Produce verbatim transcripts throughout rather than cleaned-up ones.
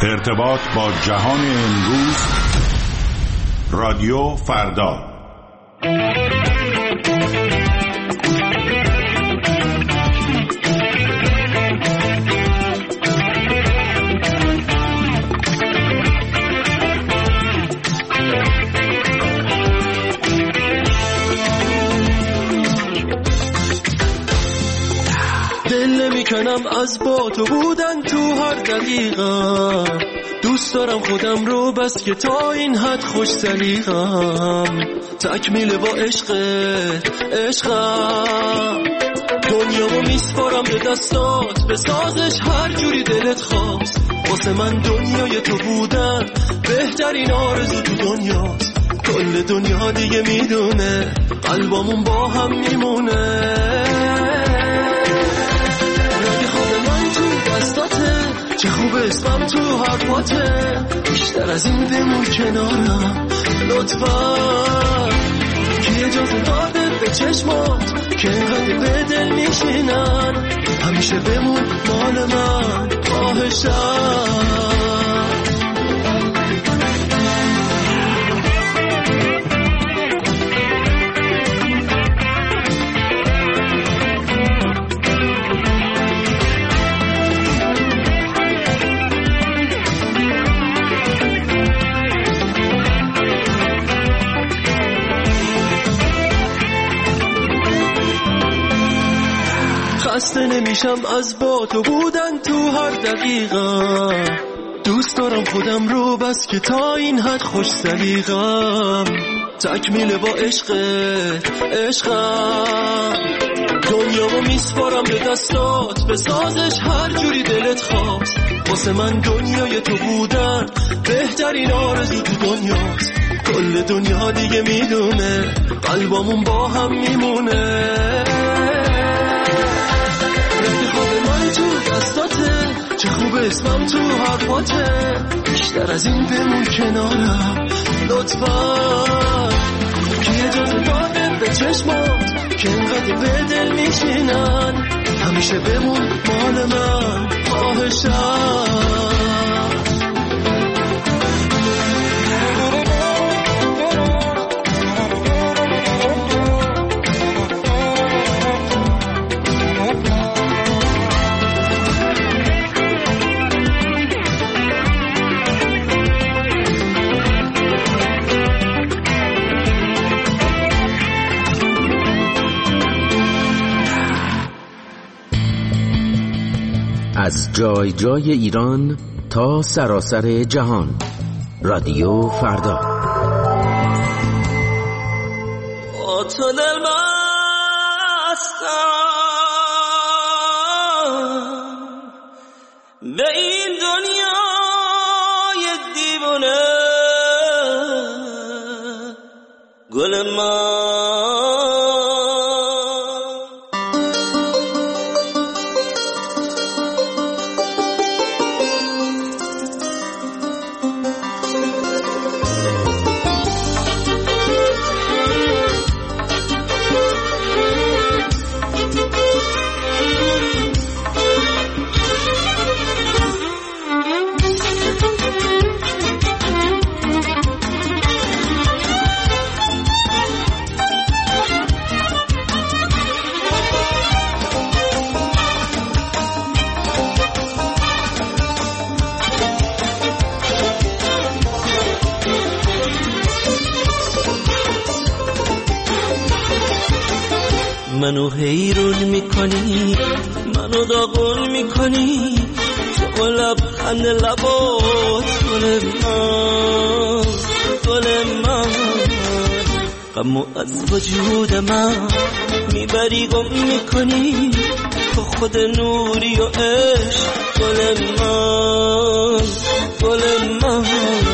ارتباط با جهان امروز، رادیو فردا. دل نمیکنم از با تو بودن تو هر دقیقه، دوست دارم خودم رو بس که تا این حد خوش سلیقم، تکمیل با عشقت عشقم، دنیامو میسپارم به دستات، به سازش هر جوری دلت خواست، واسه من دنیای تو بودن بهترین آرزو تو دنیاست، کل دنیا دیگه میدونه قلبامون با هم میمونه، چه خوب اسمم تو حرفاته، بیشتر از این بمون کنارم لطفا، کی اجازه داده به چشمات که اینقدر به دل میشینن، همیشه بمون مال من خواهشم. خسته نمیشم از با تو بودن تو هر دقیقه، دوست دارم خودم رو بس که تا این حد خوش سلیقم، تکمیل با عشقت عشقم، دنیامو میسپارم به دستات، به سازش هر جوری دلت خواست، واسه من دنیای تو بودن بهترین آرزو تو دنیاست، کل دنیا دیگه میدونه قلبامون با هم میمونه، چه خوب اسمم تو حرفاته، بیشتر از این بمون کنارم لطفا، کی اجازه داده به چشمات که اینقدر به دل میشینن، همیشه بمون مال من خواهشم. از جای جای ایران تا سراسر جهان، رادیو فردا. با تو دل بستم به این دنیای دیوانه، گل من منو حیرون میکنی، منو داغون میکنی، تو لبخند لبات گل من گل من، غمو از وجود من میبری گم میکنی، تو خود نوری و عشق گل من گل من،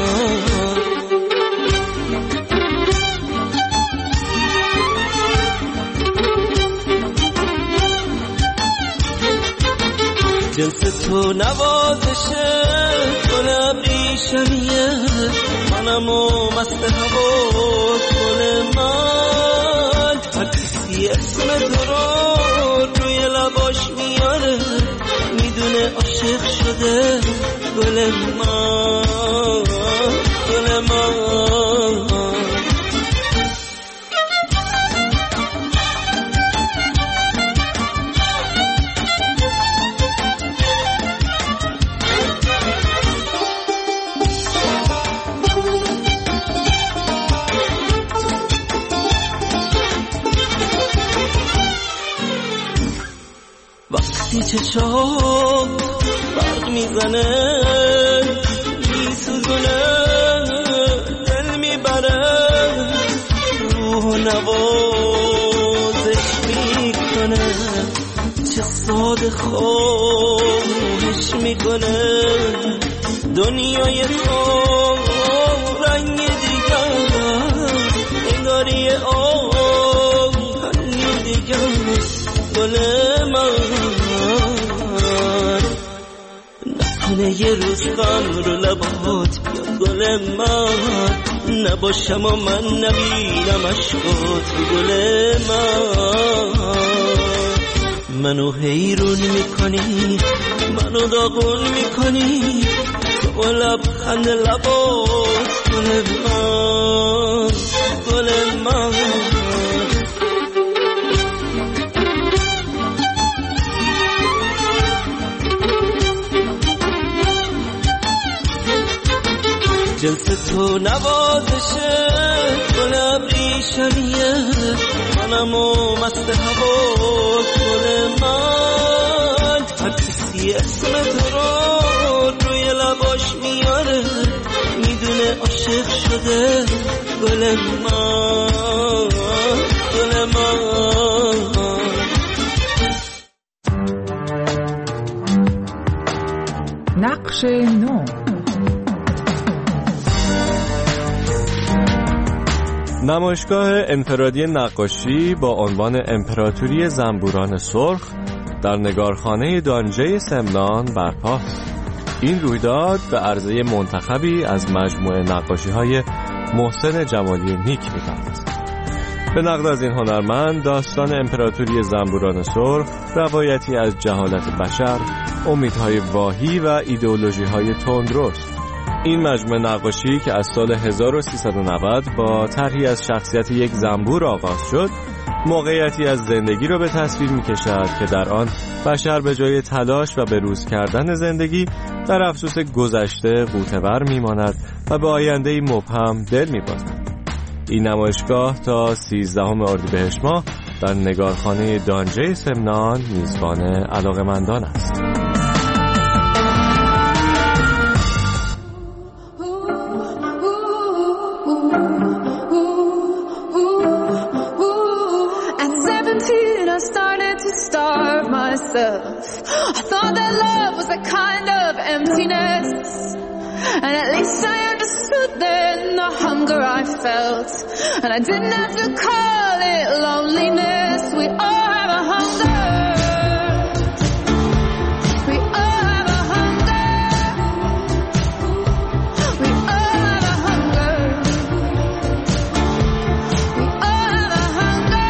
جنس تو نوازشه گل ابریشمیه، منم و مست هوا گل من، هر کسی اسم تو رو روی لباش میاره، میدونه عاشق شده گل من گل من. وقتی چشام برق میزنه میسوزونه دل میبره روح و نوازش میکنه چه ساده خوش میکنه دنیای تو رنگ دیگه انگاری آهنگ دیگه گل من نکنه یه روز غم رو لبات بیاد گل من نباشم و من نبینم عشقات گل من. منو حیرون میکنی منو داغون میکنی تو لبخند لبات گل من گل من. جنس تو نوازشه گل ابریشمیه منمو مست هوا گل من. هر کسی اسمت رو روی لباش میاره میدونه عاشق شده گل من گل من. نقش نو. نمایشگاه انفرادی نقاشی با عنوان امپراتوری زنبوران سرخ در نگارخانه دانجه سمنان برپا. این رویداد به عرضه منتخبی از مجموعه نقاشی‌های محسن جمالی نیک می‌پردازد. به نقل از این هنرمند داستان امپراتوری زنبوران سرخ روایتی از جهالت بشر، امیدهای واهی و ایدئولوژی‌های تندرست. این مجموعه نقاشی که از سال هزار و سیصد و نود با طرحی از شخصیت یک زنبور آغاز شد، موقعیتی از زندگی را به تصویر می‌کشد که در آن بشر به جای تلاش و بروز کردن زندگی در افسوس گذشته غوطه‌ور می‌ماند و به آینده‌ای مبهم دل می‌بازد. این نمایشگاه تا سیزدهم اردیبهشت ماه در نگارخانه دانجه سمنان میزبان علاقه‌مندان است. I thought that love was a kind of emptiness, and at least I understood then the hunger I felt, and I didn't have to call it loneliness. We all have a hunger. We all have a hunger. We all have a hunger. We all have a hunger.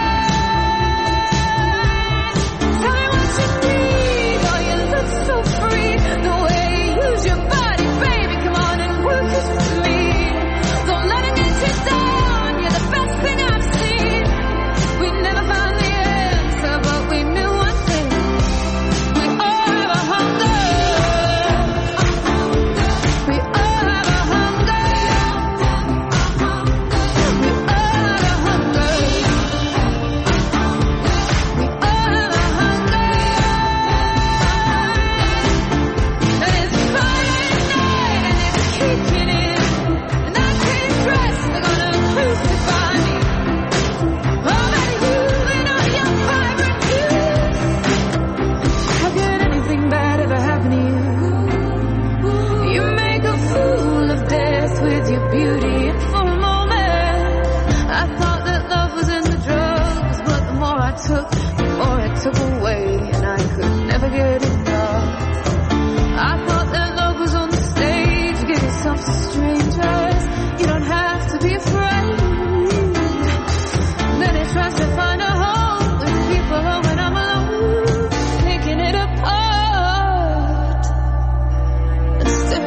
Tell me what you need. Oh, you look so free. The way you use your body, baby. Come on and work it for me. Don't let it get you down. You're the best thing I've seen. We never found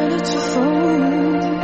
let you fall.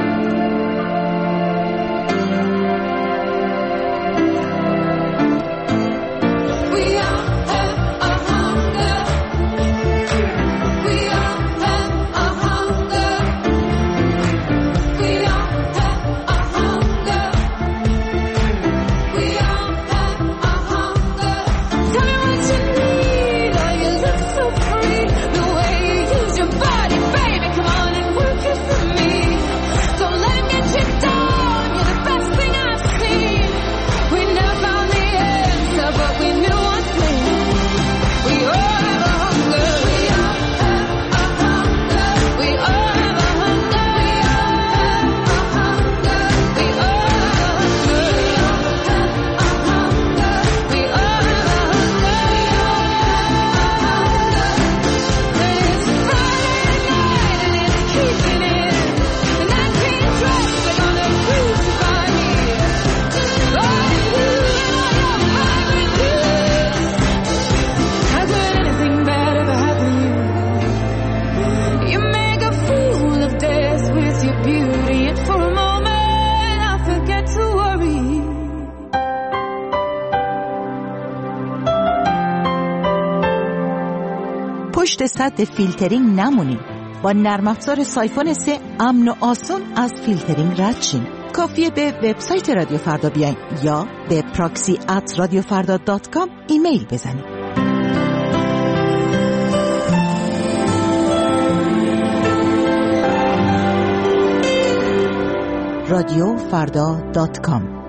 پشت سد فیلترینگ نمونید. با نرم افزار سایفون سه امن و آسون از فیلترینگ رد شین. کافیه به وبسایت رادیو فردا بیاین یا به پراکسی ات رادیو فردا دات کام ایمیل بزنید. رادیو فردا دات کام.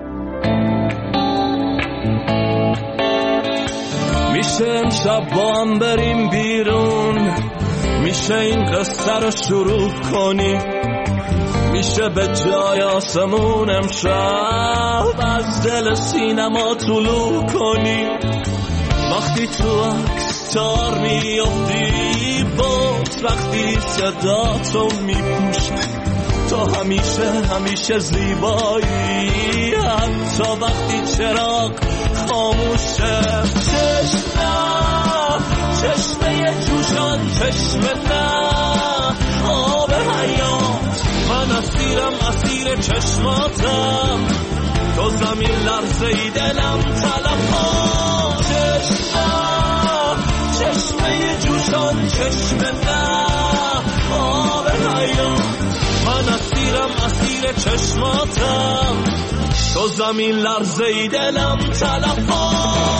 میشه امشب با هم بریم بیرون، میشه این قصه رو شروع کنی، میشه به جای آسمون امشب از دل سینما طلوع کنی. وقتی تو عکس تار میافتی باز، وقتی صدا تو میپوشی تو همیشه همیشه زیبایی، حتی وقتی چراغ خاموشه. چشمه چشمه جوشان، چشمه نه آب حیات، من اسیرم اسیر چشماتم، تو زمین لرزه‌ای دلم تلفا. چشمه چشمه جوشان، چشمه نه آب حیات، من اسیرم اسیر چشماتم، تو زمین لرزه‌ای دلم تلفا.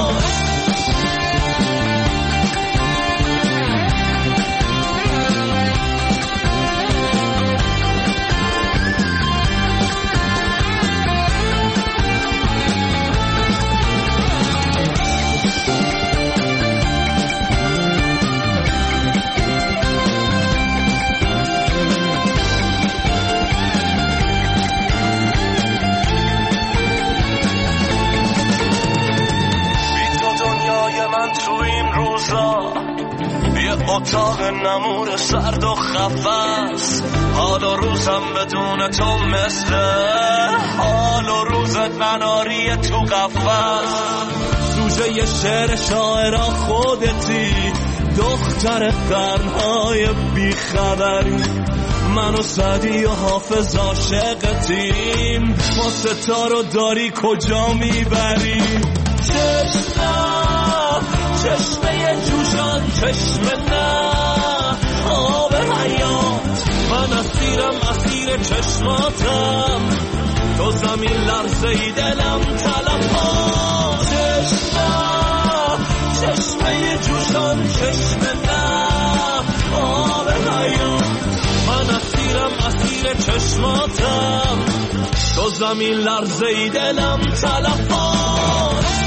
اتاق نمور سرد و خفص، حال و روزم بدون تو مثل حال و روز مناری تو قفص. سوژه ی شعر شاعرا خودتی، دختر قرنهای بیخبری، من و سعدی و حافظ عاشقتیم، ما ستارو داری کجا میبریم. چشمه چشمه جوشان، چشمه نه آب حیات، من اسیرم اسیر چشماتم، تو زمین لرزه‌ای دلم تلفا. چشمه چشمه جوشان، چشمه نه آب حیات، من اسیرم اسیر چشماتم، تو زمین لرزه‌ای دلم تلفا.